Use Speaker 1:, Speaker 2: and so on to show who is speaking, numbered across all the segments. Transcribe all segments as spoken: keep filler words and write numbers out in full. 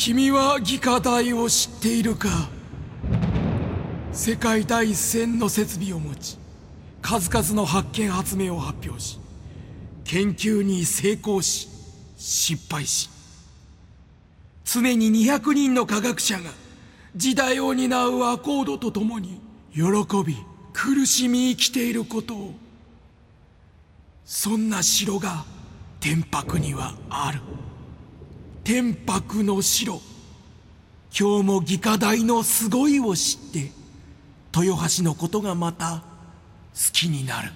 Speaker 1: 君は義科大を知っているか。世界第一線の設備を持ち、数々の発見発明を発表し、研究に成功し失敗し、常ににひゃくにんの科学者が時代を担うアコードとともに喜び苦しみ生きていることを。そんな城が天白にはある。天白の城。今日も義科大のすごいを知って豊橋のことがまた好きになる。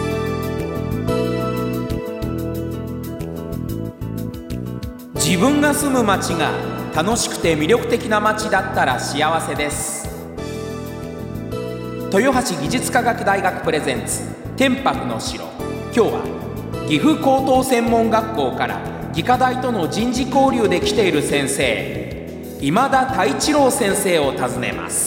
Speaker 2: 自分が住む町が楽しくて魅力的な町だったら幸せです。豊橋技術科学大学プレゼンツ天白の城。今日は岐阜高等専門学校から義科大との人事交流で来ている先生、今田太一郎先生を訪ねます。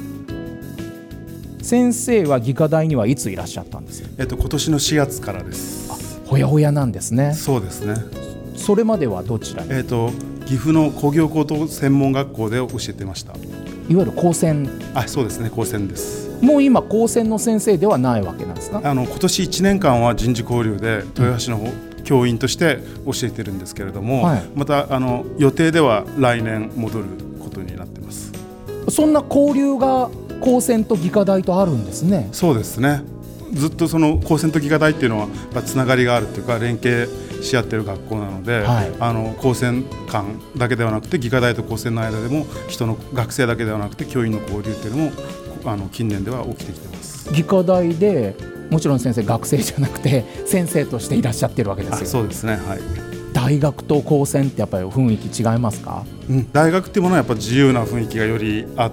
Speaker 3: 先生は義科大にはいついらっしゃったんですか。
Speaker 4: えっと、今年のしがつからです。
Speaker 3: あ、ほやほやなんですね。
Speaker 4: そうですね。
Speaker 3: それまではどちらに。
Speaker 4: えっと、岐阜の工業高等専門学校で教えてました。
Speaker 3: いわゆる高専。
Speaker 4: あ、そうですね、高専です。
Speaker 3: もう今高専の先生ではないわけなんですか。
Speaker 4: あの今年いちねんかんは人事交流で豊橋の方、うん、教員として教えてるんですけれども、はい、またあの予定では来年戻ることになってます。
Speaker 3: そんな交流が高専と義科大とあるんですね。
Speaker 4: そうですね。ずっとその高専と義科大っていうのはつながりがあるというか連携し合ってる学校なので、はい、あの高専間だけではなくて義科大と高専の間でも人の学生だけではなくて教員の交流っていうのもあの近年では起きてきてます。
Speaker 3: 義科大でもちろん先生学生じゃなくて先生としていらっしゃってるわけですよ。
Speaker 4: あ、そうですね、はい。
Speaker 3: 大学と高専ってやっぱり雰囲気違いますか。
Speaker 4: うん、大学っていうものはやっぱ自由な雰囲気がよりあって、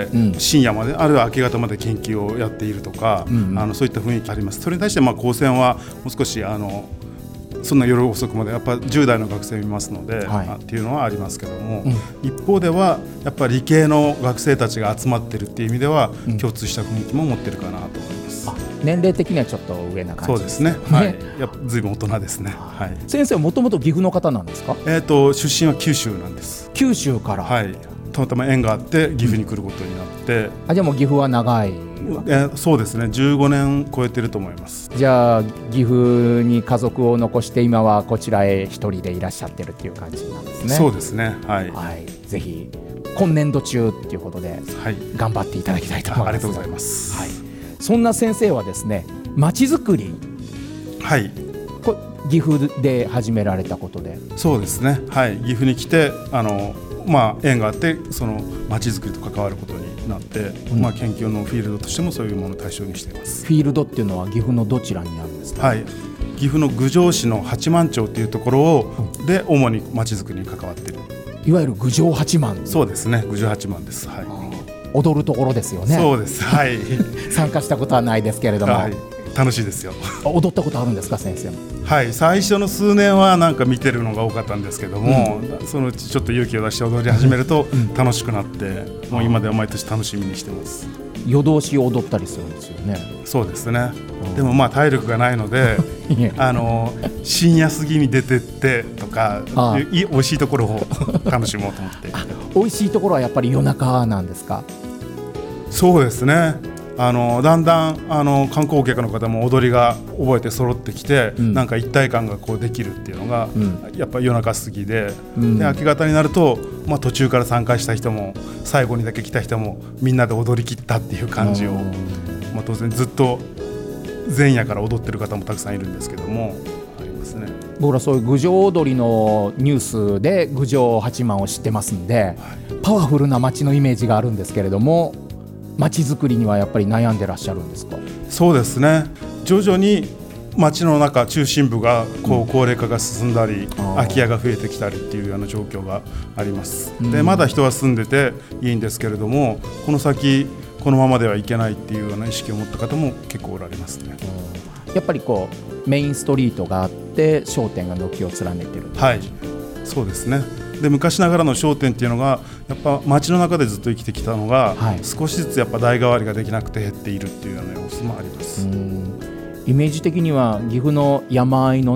Speaker 4: うん、深夜まであるいは明け方まで研究をやっているとか、うんうん、あのそういった雰囲気あります。それに対してまあ高専はもう少しあのそんな夜遅くまでやっぱじゅう代の学生見ますので、はい、っていうのはありますけども、うん、一方ではやっぱり理系の学生たちが集まってるっていう意味では、うん、共通した雰囲気も持ってるかなと思います。
Speaker 3: あ、年齢的にはちょっと上な感じですね。
Speaker 4: そうですね、はい、やっぱ随分大人ですね、はい、
Speaker 3: 先生はもともと岐阜の方なんですか。
Speaker 4: えーと、出身は九州なんです。
Speaker 3: 九州から。
Speaker 4: はい、たまたま縁があって岐阜に来ることになって、うん、
Speaker 3: あ、じゃあもう岐阜は長い。
Speaker 4: えー、そうですね、じゅうごねん超えてると思います。
Speaker 3: じゃあ岐阜に家族を残して今はこちらへ一人でいらっしゃってるっていう感じなんですね。
Speaker 4: そうですね、はい、
Speaker 3: はい、ぜひ今年度中っていうことで、はい、頑張っていただきたいと思います。
Speaker 4: ありがとうございます、
Speaker 3: はい、そんな先生はですね、まちづくり、
Speaker 4: はい、
Speaker 3: こ岐阜で始められたことで。
Speaker 4: そうですね、はい、岐阜に来てあの、まあ、縁があってそのまちづくりと関わることになって、うん、まあ、研究のフィールドとしてもそういうものを対象にしています。
Speaker 3: フィールドっていうのは岐阜のどちらにあるんですか。
Speaker 4: はい、岐阜の郡上市の八幡町というところを、うん、で主にまちづくりに関わっている。
Speaker 3: いわゆる郡上八幡。
Speaker 4: そうですね、郡上八幡です、はい、
Speaker 3: 踊るところですよね。
Speaker 4: そうです、はい、
Speaker 3: 参加したことはないですけれども、はい、
Speaker 4: 楽しいですよ。
Speaker 3: 踊ったことあるんですか、先生。
Speaker 4: はい、最初の数年はなんか見てるのが多かったんですけども、うん、そのうちちょっと勇気を出して踊り始めると楽しくなって、うん、もう今では毎年楽しみにしてます。
Speaker 3: 夜通し踊ったりするんですよね。
Speaker 4: そうですね、うん、でもまあ体力がないのであの深夜過ぎに出てってとかああい美味しいところを楽しもうと思って
Speaker 3: 美味しいところはやっぱり夜中なんですか。
Speaker 4: そうですね、あのだんだんあの観光客の方も踊りが覚えて揃ってきて、うん、なんか一体感がこうできるっていうのが、うん、やっぱ夜中過ぎで、うん、で明け方になると、まあ、途中から参加した人も最後にだけ来た人もみんなで踊り切ったっていう感じを、まあ、当然ずっと前夜から踊ってる方もたくさんいるんですけどもありますね。
Speaker 3: 僕らそういう郡上踊りのニュースで郡上八幡を知ってますんで、はい、パワフルな街のイメージがあるんですけれども、街づくりにはやっぱり悩んでらっしゃるんですか。
Speaker 4: そうですね、徐々に街の中中心部がこう高齢化が進んだり、うん、空き家が増えてきたりっていうような状況があります、うん、でまだ人は住んでていいんですけれども、この先このままではいけないっていうような意識を持った方も結構おられますね、
Speaker 3: うん、やっぱりこうメインストリートがあって商店が軒を連ねてる。
Speaker 4: はい、そうですね。で昔ながらの商店っていうのがやっぱ街の中でずっと生きてきたのが、はい、少しずつやっぱ代替わりができなくて減っているっていうような様子もあります。
Speaker 3: うん、イメージ的には岐阜の山あいのね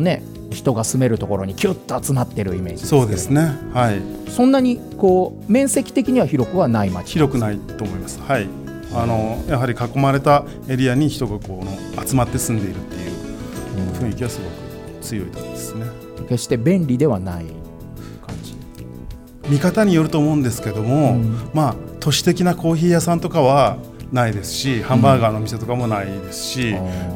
Speaker 3: 人が住めるところにキュッと集まってるイメージですけれど。
Speaker 4: そうですね、はい、
Speaker 3: そんなにこう面積的には広くはない町。
Speaker 4: 広くないと思います。はい、あのやはり囲まれたエリアに人がこう集まって住んでいるっていう雰囲気はすごく強いところですね。
Speaker 3: 決して便利ではない感じ。
Speaker 4: 見方によると思うんですけども、うん、まあ都市的なコーヒー屋さんとかはないですし、ハンバーガーの店とかもないですし、うん、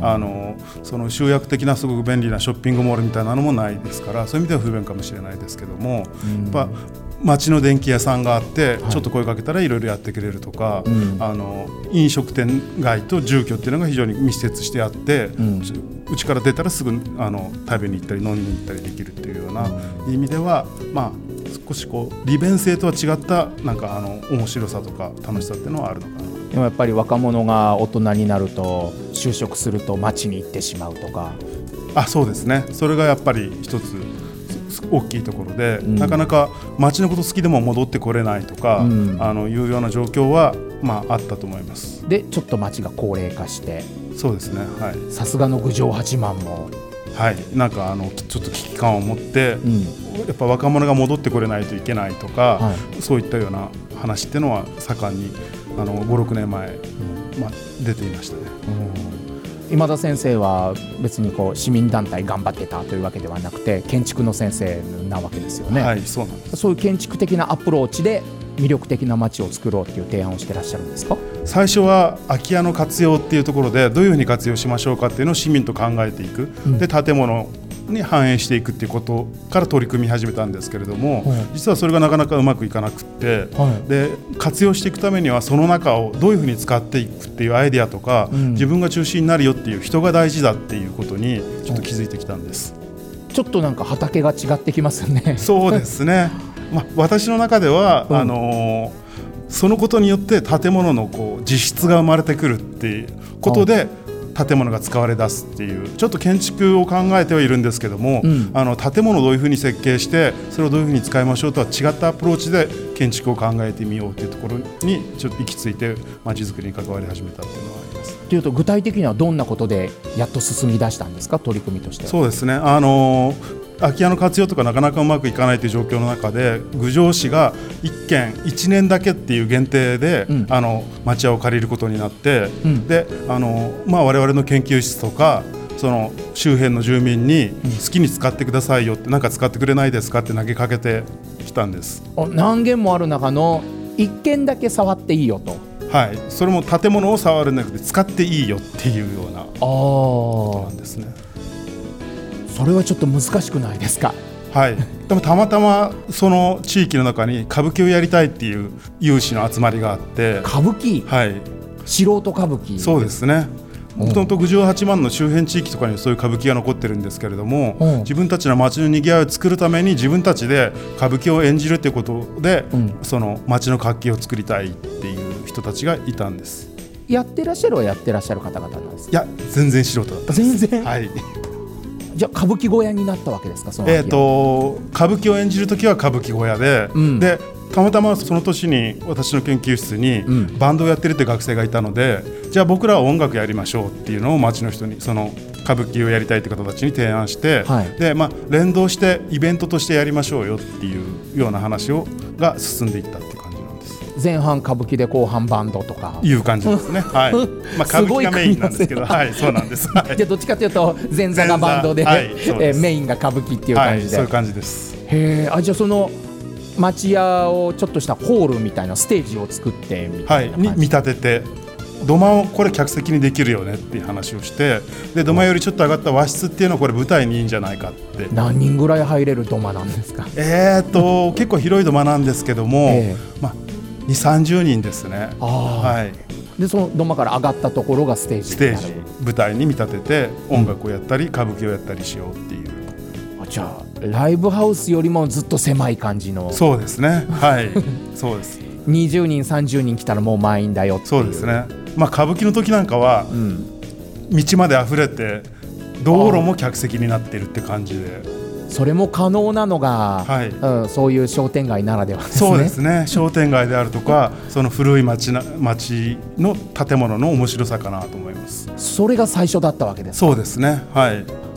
Speaker 4: あのその集約的なすごく便利なショッピングモールみたいなのもないですから、そういう意味では不便かもしれないですけども、うん、やっぱ街の電気屋さんがあって、はい、ちょっと声かけたらいろいろやってくれるとか、うん、あの飲食店街と住居っていうのが非常に密接してあって、うん、うちから出たらすぐあの食べに行ったり飲みに行ったりできるっていうような意味では、まあ少しこう利便性とは違ったなんかあの面白さとか楽しさっていうのはあるのかな。
Speaker 3: でもやっぱり若者が大人になると就職すると街に行ってしまうとか。
Speaker 4: あ、そうですね。それがやっぱり一つ大きいところで、うん、なかなか街のこと好きでも戻ってこれないとか、うん、あのいうような状況は、まあ、あったと思います。で
Speaker 3: ちょっと街が高齢化して。
Speaker 4: そうですね、はい、
Speaker 3: さすがの郡上八幡も、
Speaker 4: はい、なんかあのちょっと危機感を持って、うん、やっぱ若者が戻ってこれないといけないとか、はい、そういったような話っていうのは盛んにあのご、ろくねんまえ、うんまあ、出ていましたね。
Speaker 3: うん、今田先生は別にこう市民団体頑張ってたというわけではなくて建築の先生なわけですよね。
Speaker 4: はい、そうなんです。
Speaker 3: そういう建築的なアプローチで魅力的な街を作ろうという提案をしてらっしゃるんですか？
Speaker 4: 最初は空き家の活用っていうところでどういうふうに活用しましょうかっていうのを市民と考えていく、うん、で建物に反映していくっていうことから取り組み始めたんですけれども、はい、実はそれがなかなかうまくいかなくって、はい、で活用していくためにはその中をどういうふうに使っていくっていうアイデアとか、うん、自分が中心になるよっていう人が大事だっていうことにちょっと気づいてきたんです。
Speaker 3: ちょっとなんか畑が違ってきますよね。
Speaker 4: そうですね、まあ、私の中では、うん、あのーそのことによって建物のこう実質が生まれてくるっていうことで建物が使われ出すっていうちょっと建築を考えてはいるんですけども、うん、あの建物をどういうふうに設計してそれをどういうふうに使いましょうとは違ったアプローチで建築を考えてみようというところにちょっと行き着いて街づくりに関わり始めたっていうのはあります。
Speaker 3: というと具体的にはどんなことでやっと進み出したんですか、取り組みとしては。
Speaker 4: そうですね、あのー空き家の活用とかなかなかうまくいかないという状況の中で郡上市がいっけんいちねんだけっていう限定で、うん、あの町屋を借りることになって、うん、であの、まあ、我々の研究室とかその周辺の住民に好きに使ってくださいよって、なんか使ってくれないですかって投げかけてきたんです。
Speaker 3: 何軒もある中のいっけんだけ触っていいよと。
Speaker 4: はい、それも建物を触るんじゃなくて使っていいよっていうようなことなんですね。
Speaker 3: それはちょっと難しくないですか？
Speaker 4: はい、でもたまたまその地域の中に歌舞伎をやりたいっていう有志の集まりがあって。
Speaker 3: 歌舞伎、
Speaker 4: はい、
Speaker 3: 素人歌舞伎。
Speaker 4: そうですね、もともと郡上八幡の周辺地域とかにそういう歌舞伎が残ってるんですけれども、うん、自分たちの街の賑わいを作るために自分たちで歌舞伎を演じるということで、うん、その街の活気を作りたいっていう人たちがいたんです。
Speaker 3: やってらっしゃるはやってらっしゃる方々なんですか？
Speaker 4: いや全然素人だったんです。
Speaker 3: 全然、
Speaker 4: はい。
Speaker 3: じゃあ歌舞伎小屋になったわけですか？その
Speaker 4: えーと歌舞伎を演じるときは歌舞伎小屋で、うん、でたまたまその年に私の研究室にバンドをやってるって学生がいたので、うん、じゃあ僕らは音楽やりましょうっていうのを町の人にその歌舞伎をやりたいって方たちに提案して、はい、でまあ、連動してイベントとしてやりましょうよっていうような話をが進んでいったっていう感じなんです。
Speaker 3: 前半歌舞伎で後半バンドとか
Speaker 4: いう感じですね。はい、まあ、歌舞伎がメインなんですけど、はい、そうなんです。はい、
Speaker 3: じゃあどっちかというと前座がバンドで、はい、えメインが歌舞伎っていう感じで、
Speaker 4: はい、そういう感じです。
Speaker 3: へー、あ、じゃあその町屋をちょっとしたホールみたいなステージを作ってみたいな感じ、
Speaker 4: はい、に見立てて土間をこれ客席にできるよねっていう話をして、で土間よりちょっと上がった和室っていうのはこれ舞台にいいんじゃないかって。
Speaker 3: 何人ぐらい入れる土間なんですか？
Speaker 4: えーと結構広い土間なんですけども、えーまあ、にじゅう、さんじゅうにんですね。
Speaker 3: あ、はい、でその土間から上がったところがステージになる。
Speaker 4: ステージ舞台に見立てて音楽をやったり、うん、歌舞伎をやったりしようっていう。
Speaker 3: あ、じゃあライブハウスよりもずっと狭い感じの。
Speaker 4: そうですね、はいそうです。
Speaker 3: にじゅうにんさんじゅうにん来たらもう満員だよっていう。
Speaker 4: そうですね、まあ、歌舞伎の時なんかは、うん、道まで溢れて道路も客席になっているって感じで、
Speaker 3: それも可能なのが、はい、うん、そういう商店街ならではですね。
Speaker 4: そうですね、商店街であるとかその古い町な町の建物の面白さかなと思います。
Speaker 3: それが最初だったわけですか？
Speaker 4: そうですね、はい。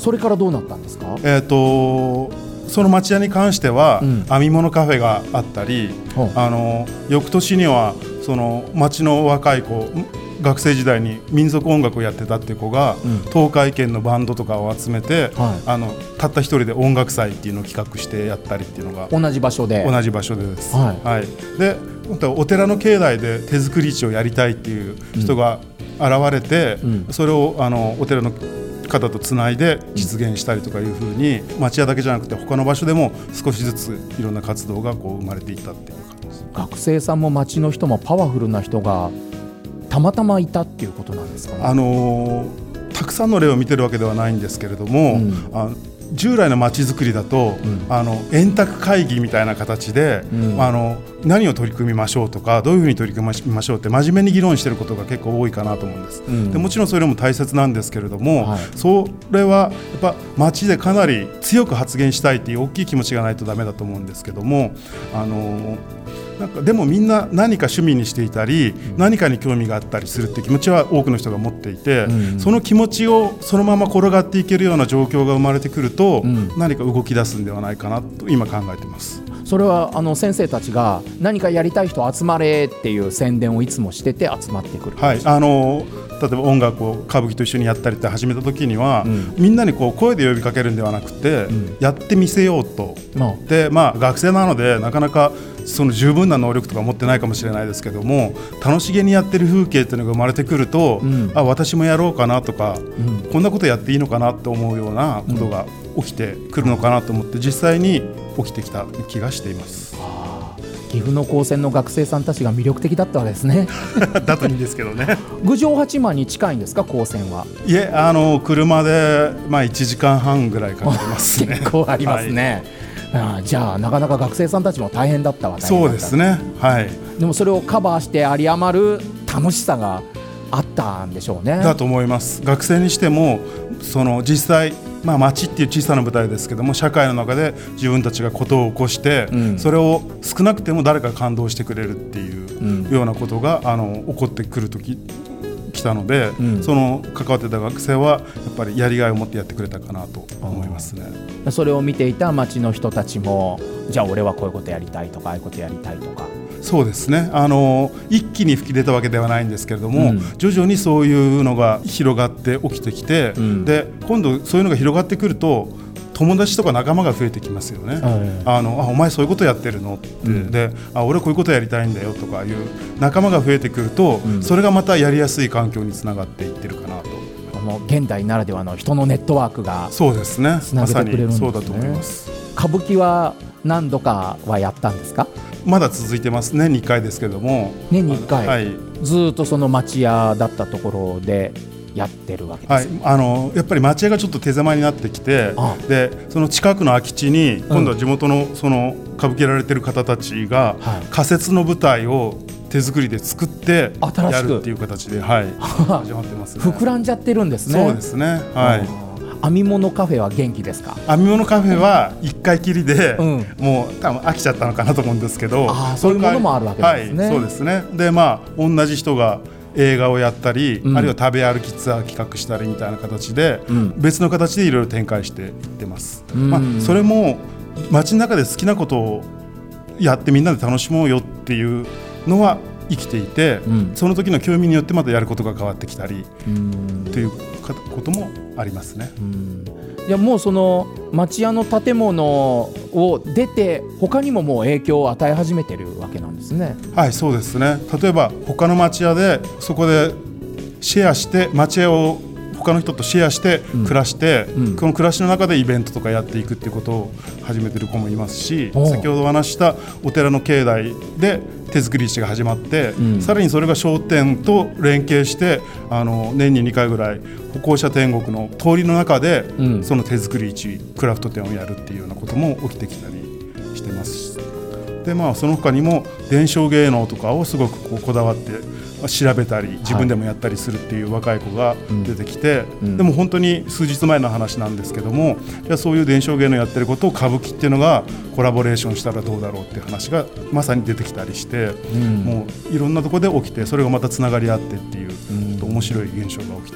Speaker 3: それからどうなったんですか？
Speaker 4: えーとその町屋に関しては、うん、編み物カフェがあったり、あの翌年にはその町の若い子、学生時代に民族音楽をやってたっていう子が、うん、東海圏のバンドとかを集めて、はい、あのたった一人で音楽祭っていうのを企画してやったりっていうのが
Speaker 3: 同じ場所で
Speaker 4: 同じ場所でです、はいはい、でお寺の境内で手作り市をやりたいっていう人が現れて、うん、それをあのお寺の方とつないで実現したりとかいう風に、町屋だけじゃなくて他の場所でも少しずついろんな活動がこう生まれていったっていう感じです。
Speaker 3: 学生さんも町の人もパワフルな人がたまたまいたっていうことなんですかね？
Speaker 4: あのー、たくさんの例を見てるわけではないんですけれども、うん、あ従来の町づくりだと、うん、あの円卓会議みたいな形で、うん、あの何を取り組みましょうとかどういうふうに取り組みましょうって真面目に議論していることが結構多いかなと思うんです、うん、でもちろんそれも大切なんですけれども、はい、それはやっぱ町でかなり強く発言したいっていう大きい気持ちがないとダメだと思うんですけども、あのなんかでもみんな何か趣味にしていたり、うん、何かに興味があったりするっていう気持ちは多くの人が持っていて、うんうん、その気持ちをそのまま転がっていけるような状況が生まれてくると、うん、何か動き出すんではないかなと今考えています。
Speaker 3: それはあの先生たちが何かやりたい人集まれっていう宣伝をいつもしてて集まってくる。
Speaker 4: はい、あの例えば音楽を歌舞伎と一緒にやったりって始めた時には、うん、みんなにこう声で呼びかけるんではなくて、うん、やってみせようと、うん、でまあ学生なのでなかなかその十分な能力とか持ってないかもしれないですけども、楽しげにやってる風景っていうのが生まれてくると、うん、あ私もやろうかなとか、うん、こんなことやっていいのかなと思うようなことが起きてくるのかなと思って実際に起きてきた気がしています。
Speaker 3: 岐阜の高専の学生さんたちが魅力的だったわけですね
Speaker 4: だといいんですけどね。
Speaker 3: 郡上八幡に近いんですか高専は？
Speaker 4: いえ、あの車で、まあ、いちじかんはんぐらいかかりますね。
Speaker 3: 結構ありますね、はい、あじゃあなかなか学生さんたちも大変だったわけですね。
Speaker 4: そうですね、はい、
Speaker 3: でもそれをカバーして有り余る楽しさがあったんでしょうね。
Speaker 4: だと思います。学生にしてもその実際、まあ、町っていう小さな舞台ですけども社会の中で自分たちがことを起こして、うん、それを少なくても誰か感動してくれるっていうようなことが、うん、あの起こってくるとき来たので、うん、その関わってた学生はやっぱりやりがいを持ってやってくれたかなと思いますね。
Speaker 3: それを見ていた町の人たちもじゃあ俺はこういうことやりたいとかああいうことやりたいとか。
Speaker 4: そうですね、あの一気に吹き出たわけではないんですけれども、うん、徐々にそういうのが広がって起きてきて、うん、で今度そういうのが広がってくると友達とか仲間が増えてきますよね、はい、あのあお前そういうことやってるのって、うん、であ俺こういうことやりたいんだよとかいう仲間が増えてくると、うん、それがまたやりやすい環境につながっていってるかなと。
Speaker 3: この現代ならではの人のネットワークが
Speaker 4: そうですね、
Speaker 3: つなげてくれるんですね。
Speaker 4: まさにそうだと思います。
Speaker 3: 歌舞伎は何度かはやったんですか？
Speaker 4: まだ続いてます。年にいっかいですけども。
Speaker 3: 年にいっかい、はい、ずっとその町屋だったところでやってるわけですか？
Speaker 4: はい、あのやっぱり町屋がちょっと手狭になってきて、ああでその近くの空き地に今度は地元のその歌舞伎やられてる方たちが、うん、仮設の舞台を手作りで作ってやるっていう形で、はい、始まってますね。
Speaker 3: 膨らんじゃってるんですね。
Speaker 4: そうですね、はい。
Speaker 3: 編み物カフェは元気ですか？
Speaker 4: 編み物カフェはいっかいきりで、うん、もう多分飽きちゃったのかなと思うんですけど、
Speaker 3: あそういうものもあるわけですね。
Speaker 4: はい、そうですね。でまあ同じ人が映画をやったり、うん、あるいは食べ歩きツアー企画したりみたいな形で、うん、別の形でいろいろ展開していってます、うんまあ、それも街の中で好きなことをやってみんなで楽しもうよっていうのは生きていて、うん、その時の興味によってまたやることが変わってきたりということもありますね。うん
Speaker 3: いやもうその町屋の建物を出て他にももう影響を与え始めてるわけなんですね。
Speaker 4: はい、そうですね。例えば他の町屋でそこでシェアして町屋を他の人とシェアして暮らして、うんうん、この暮らしの中でイベントとかやっていくっていうことを始めてる子もいますし、先ほどお話したお寺の境内で手作り市が始まって、うん、さらにそれが商店と連携してあの年ににかいぐらい歩行者天国の通りの中で、うん、その手作り市クラフト店をやるっていうようなことも起きてきたりしてますし、で、まあ、その他にも伝承芸能とかをすごくこうこだわって調べたり自分でもやったりするっていう若い子が出てきて、はいうん、でも本当に数日前の話なんですけども、いやそういう伝承芸能やってることを歌舞伎っていうのがコラボレーションしたらどうだろうっていう話がまさに出てきたりして、うん、もういろんなところで起きてそれがまたつながり合ってっていう、うん、面白い現象が起きてます。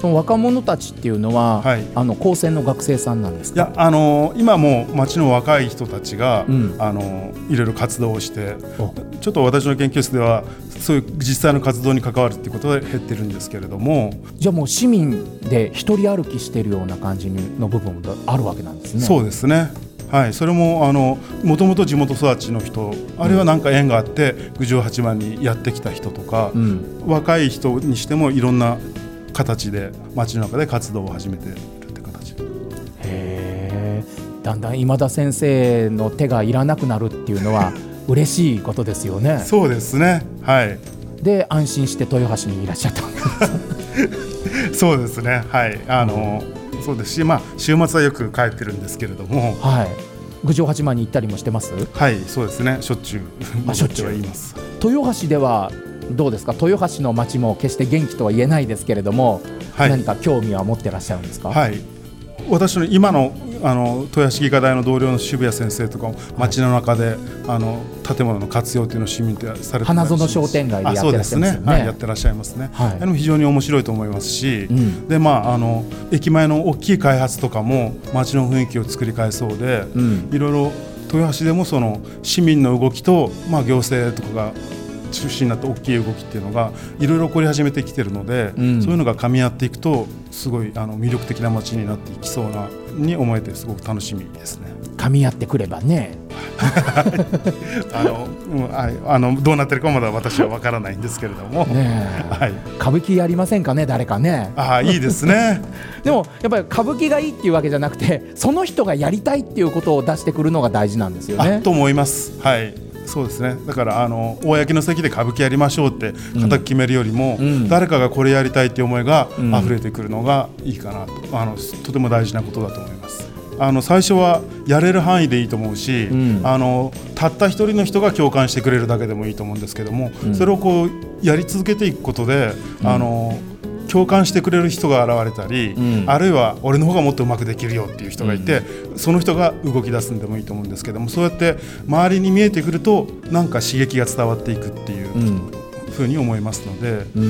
Speaker 3: その若者たちっていうのは、
Speaker 4: はい、
Speaker 3: あの高専の学生さんなんですか？
Speaker 4: いや、あの今も町の若い人たちが、
Speaker 3: うん、
Speaker 4: あのいろいろ活動をして、ちょっと私の研究室ではそういう実際の活動に関わるっていうことで減ってるんですけれども。
Speaker 3: じゃあもう市民で一人歩きしてるような感じの部分があるわけなんですね。
Speaker 4: そうですね、はい、それもあのもともと地元育ちの人、あるいは何か縁があって郡上八幡にやってきた人とか、うん、若い人にしてもいろんな形で街の中で活動を始めているって形。
Speaker 3: へー、だんだん今田先生の手がいらなくなるっていうのは嬉しいことですよね。
Speaker 4: そうですね、はい。
Speaker 3: で安心して豊橋にいらっしゃった
Speaker 4: そうですね、はい、あの、うん、そうですし、まあ、週末はよく帰ってるんですけれども、
Speaker 3: はい、郡上八幡に行ったりもしてます？
Speaker 4: はい、そうですね、しょっちゅう戻ってはいます。
Speaker 3: 豊橋ではどうですか？豊橋の町も決して元気とは言えないですけれども、はい、何か興味は持ってらっしゃるんですか？
Speaker 4: はい、私の今の、あの豊橋技科大の同僚の渋谷先生とかも町の中で、はい、あの建物の活用というのを市民でされて
Speaker 3: 花園商店街でやってらっしゃいますよね。
Speaker 4: はい、やってらっしゃいますね、はい、でも非常に面白いと思いますし、うん、で、まあ、あの駅前の大きい開発とかも町の雰囲気を作り変えそうで、うん、いろいろ豊橋でもその市民の動きと、まあ、行政とかが中心になった大きい動きっていうのがいろいろ起こり始めてきているので、うん、そういうのが噛み合っていくとすごいあの魅力的な街になっていきそうなに思えてすごく楽しみですね。
Speaker 3: 噛み合ってくればね
Speaker 4: あの、うん、ああのどうなってるかまだ私は分からないんですけれども、ね、
Speaker 3: はい、歌舞伎やりませんかね、誰かね。
Speaker 4: あ、いいですね
Speaker 3: でもやっぱり歌舞伎がいいっていうわけじゃなくて、その人がやりたいっていうことを出してくるのが大事なんですよね。
Speaker 4: あと思います、はい、そうですね。だからあの公の席で歌舞伎やりましょうって固く決めるよりも、うん、誰かがこれやりたいっていう思いが溢れてくるのがいいかなと、あのとても大事なことだと思います。あの最初はやれる範囲でいいと思うし、うん、あのたった一人の人が共感してくれるだけでもいいと思うんですけども、うん、それをこうやり続けていくことで、うん、あの共感してくれる人が現れたり、うん、あるいは俺の方がもっとうまくできるよっていう人がいて、うん、その人が動き出すんでもいいと思うんですけども、そうやって周りに見えてくるとなんか刺激が伝わっていくっていうふうに思いますので、うん、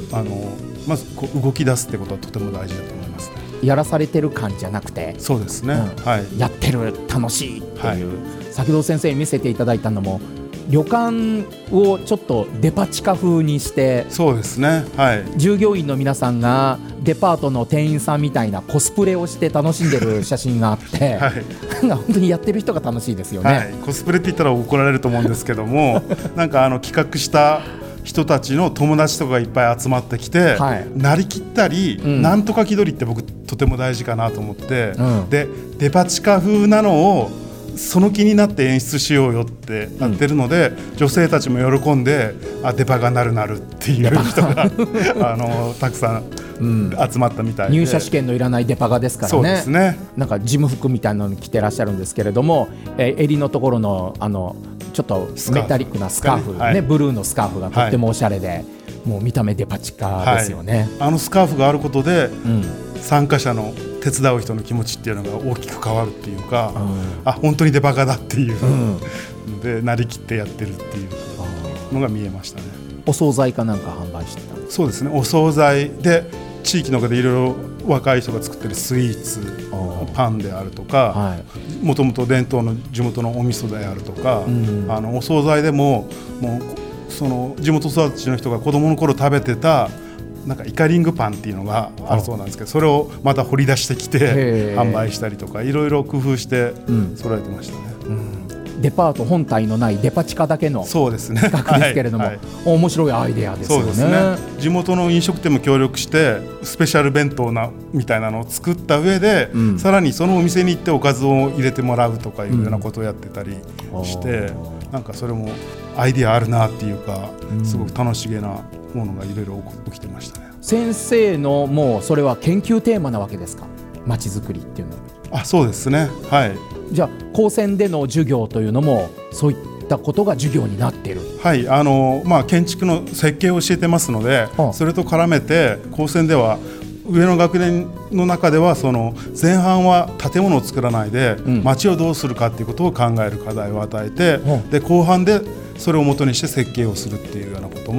Speaker 4: あのまずこう動き出すってことはとても大事だと思いますね。
Speaker 3: やらされてる感じゃなくて、
Speaker 4: そうですね、うん、はい、
Speaker 3: やってる楽しいっていう、はい、先ほど先生に見せていただいたのも旅館をちょっとデパ地下風にして、
Speaker 4: そうですね、はい、
Speaker 3: 従業員の皆さんがデパートの店員さんみたいなコスプレをして楽しんでる写真があって、はい、本当にやってる人が楽しいですよね、はい、
Speaker 4: コスプレって言ったら怒られると思うんですけどもなんかあの企画した人たちの友達とかがいっぱい集まってきて、はい、なりきったり、うん、なんとか気取りって僕とても大事かなと思って、うん、でデパ地下風なのをその気になって演出しようよってなってるので、うん、女性たちも喜んで、あ、デパがなるなるっていう人があのたくさん集まったみたいで、
Speaker 3: 入社試験のいらないデパがですからね。
Speaker 4: そうですね。
Speaker 3: なんか事務服みたいなのに着てらっしゃるんですけれども、えー、襟のところのあのちょっとメタリックなスカーフ、ね、はい、ブルーのスカーフがとってもおしゃれで、はい、もう見た目デパ地下ですよね、はい、
Speaker 4: あのスカーフがあることで、うん、参加者の手伝う人の気持ちっていうのが大きく変わるっていうか、うん、あ、本当にデパがだっていう、うん、でなりきってやってるっていうのが見えましたね。
Speaker 3: お惣菜かなんか販売してたんですか？
Speaker 4: そうですね、お惣菜で地域の中でいろいろ若い人が作ってるスイーツ、パンであるとか、もともと伝統の地元のお味噌であるとか、うん、あのお惣菜でも、もうその地元育ちの人が子供の頃食べてたなんかイカリングパンっていうのがあるそうなんですけど、それをまた掘り出してきて販売したりとかいろいろ工夫して揃えてましたね、うん
Speaker 3: うん、デパート本体のないデパ地下だけの企画ですけれども、はいはい、面白いアイデアですよね。
Speaker 4: そうですね、地元の飲食店も協力してスペシャル弁当なみたいなのを作った上で、うん、さらにそのお店に行っておかずを入れてもらうとかいうようなことをやってたりして、うん、なんかそれもアイデアあるなっていうか、うん、すごく楽しげなものがいろいろ起きてましたね。
Speaker 3: 先生のもうそれは研究テーマなわけですか、まちづくりっていうのは。
Speaker 4: あ、そうですね、はい。
Speaker 3: じゃあ高専での授業というのもそういったことが授業になっている。
Speaker 4: はい、あの、まあ、建築の設計を教えてますので、はあ、それと絡めて高専では上の学年の中ではその前半は建物を作らないで街をどうするかっていうことを考える課題を与えて、うん、で後半でそれを元にして設計をするっていうようなことも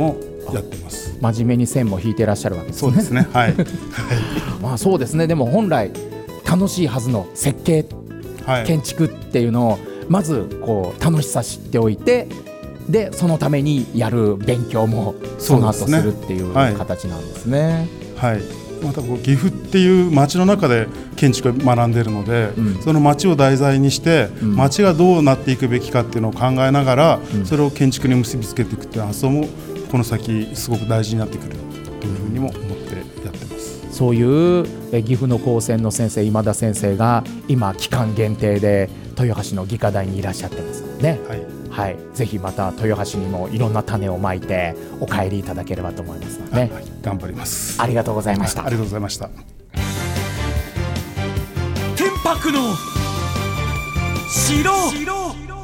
Speaker 4: やってます。
Speaker 3: 真面目に線も引いてらっしゃるわけですね。
Speaker 4: そうですね、はい
Speaker 3: まあそうですね。でも本来楽しいはずの設計、はい、建築っていうのをまずこう楽しさ知っておいて、でそのためにやる勉強もその後するっていう形なんですね。
Speaker 4: はい、はい、またこう岐阜っていう町の中で建築を学んでいるので、うん、その町を題材にして、うん、町がどうなっていくべきかっていうのを考えながら、うん、それを建築に結びつけていくっていう発想もこの先すごく大事になってくるというふうにも思ってやってます。
Speaker 3: そういう岐阜の高専の先生、今田先生が今期間限定で豊橋の技科大にいらっしゃってますので、はいはい、ぜひまた豊橋にもいろんな種をまいてお帰りいただければと思いますので、はい、
Speaker 4: 頑張ります。
Speaker 3: ありがとうございました。
Speaker 4: ありがとうございました。
Speaker 1: 天白の城、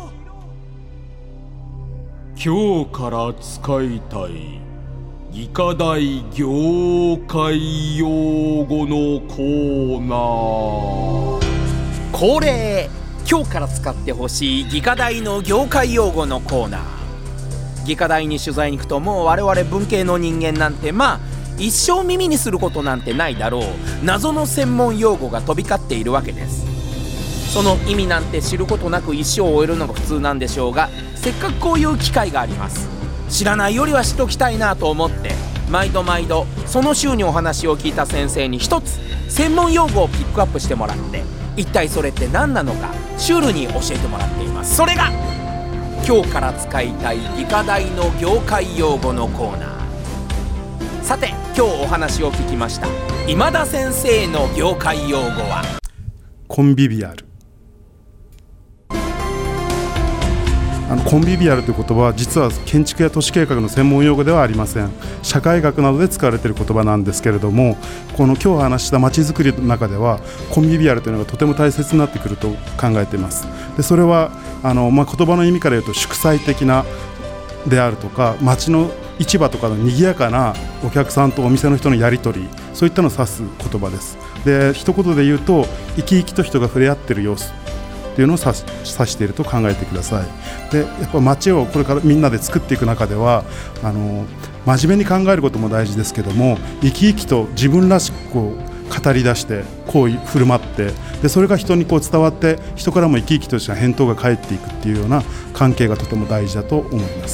Speaker 1: 今日から使いたい技科大業界用語のコーナー。
Speaker 2: 恒例、今日から使ってほしい技科大の業界用語のコーナー。技科大に取材に行くと、もう我々文系の人間なんてまあ一生耳にすることなんてないだろう謎の専門用語が飛び交っているわけです。その意味なんて知ることなく一生を終えるのが普通なんでしょうが、せっかくこういう機会があります。知らないよりは知っときたいなと思って毎度毎度その週にお話を聞いた先生に一つ専門用語をピックアップしてもらって、一体それって何なのかシュールに教えてもらっています。それが今日から使いたい技科大の業界用語のコーナー。さて今日お話を聞きました今田先生の業界用語は
Speaker 4: コンビビアル。あのコンビビアルという言葉は実は建築や都市計画の専門用語ではありません。社会学などで使われている言葉なんですけれども、この今日話したまちづくりの中ではコンビビアルというのがとても大切になってくると考えています。でそれはあの、まあ、言葉の意味から言うと祝祭的なであるとか、街の市場とかの賑やかなお客さんとお店の人のやり取り、そういったのを指す言葉です。で一言で言うと生き生きと人が触れ合っている様子というのを指し、指していると考えてください。でやっぱ街をこれからみんなで作っていく中ではあの真面目に考えることも大事ですけども、生き生きと自分らしくこう語り出して行為振る舞って、でそれが人にこう伝わって人からも生き生きとした返答が返っていくっていうような関係がとても大事だと思います。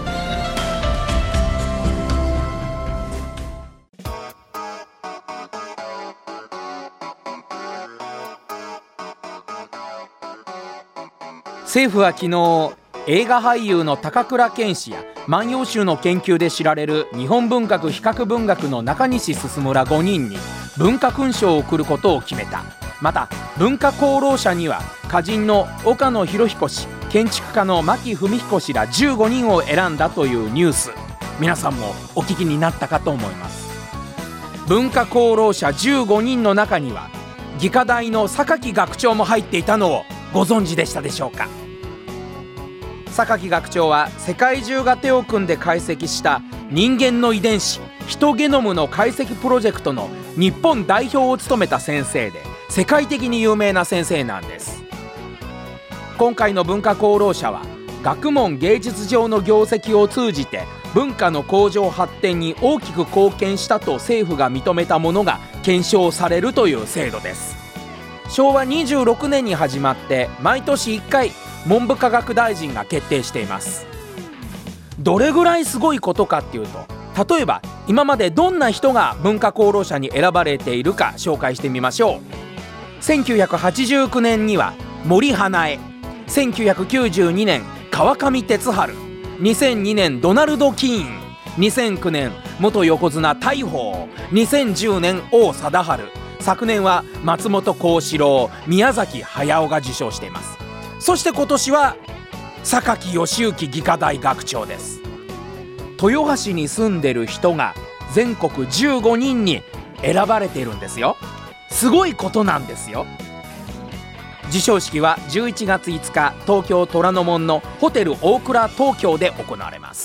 Speaker 2: 政府は昨日映画俳優の高倉健氏や万葉集の研究で知られる日本文学比較文学の中西進らごにんに文化勲章を贈ることを決めた。また文化功労者には歌人の岡野弘彦氏、建築家の牧文彦氏らじゅうごにんを選んだというニュース、皆さんもお聞きになったかと思います。文化功労者じゅうごにんの中には技科大の榊学長も入っていたのをご存知でしたでしょうか。榊学長は世界中が手を組んで解析した人間の遺伝子ヒトゲノムの解析プロジェクトの日本代表を務めた先生で、世界的に有名な先生なんです。今回の文化功労者は学問芸術上の業績を通じて文化の向上発展に大きく貢献したと政府が認めたものが検証されるという制度です。しょうわにじゅうろくねんに始まって毎年いっかい文部科学大臣が決定しています。どれぐらいすごいことかっていうと、例えば今までどんな人が文化功労者に選ばれているか紹介してみましょう。せんきゅうひゃくはちじゅうきゅうねんには森英恵、せんきゅうひゃくきゅうじゅうにねん川上哲治、にせんにねんドナルド・キーン、にせんきゅうねん元横綱大鵬、にせんじゅうねん王貞治、昨年は松本幸四郎、宮崎駿が受賞しています。そして今年は榊義之技科大学長です。豊橋に住んでる人が全国じゅうごにんに選ばれているんですよ。すごいことなんですよ。授賞式はじゅういちがついつか東京虎ノ門のホテル大倉東京で行われます。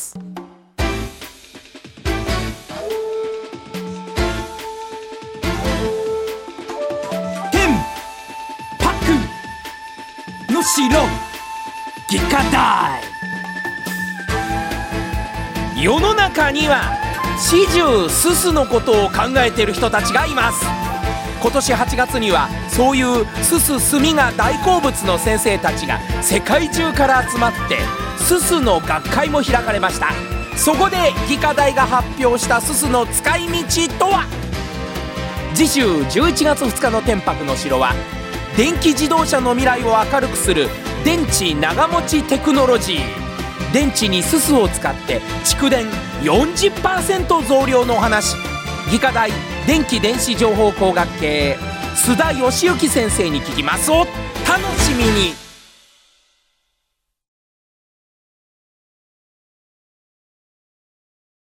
Speaker 2: 城技科大世の中には始終すすのことを考えている人たちがいます。今年はちがつにはそういうすす墨が大好物の先生たちが世界中から集まってすすの学会も開かれました。そこで技科大が発表したすすの使い道とは。次週じゅういちがつふつかの天白の城は電気自動車の未来を明るくする電池長持ちテクノロジー。電池にすすを使って蓄電 よんじゅっパーセント 増量のお話。技科大電気電子情報工学系須田義行先生に聞きます。お楽しみに。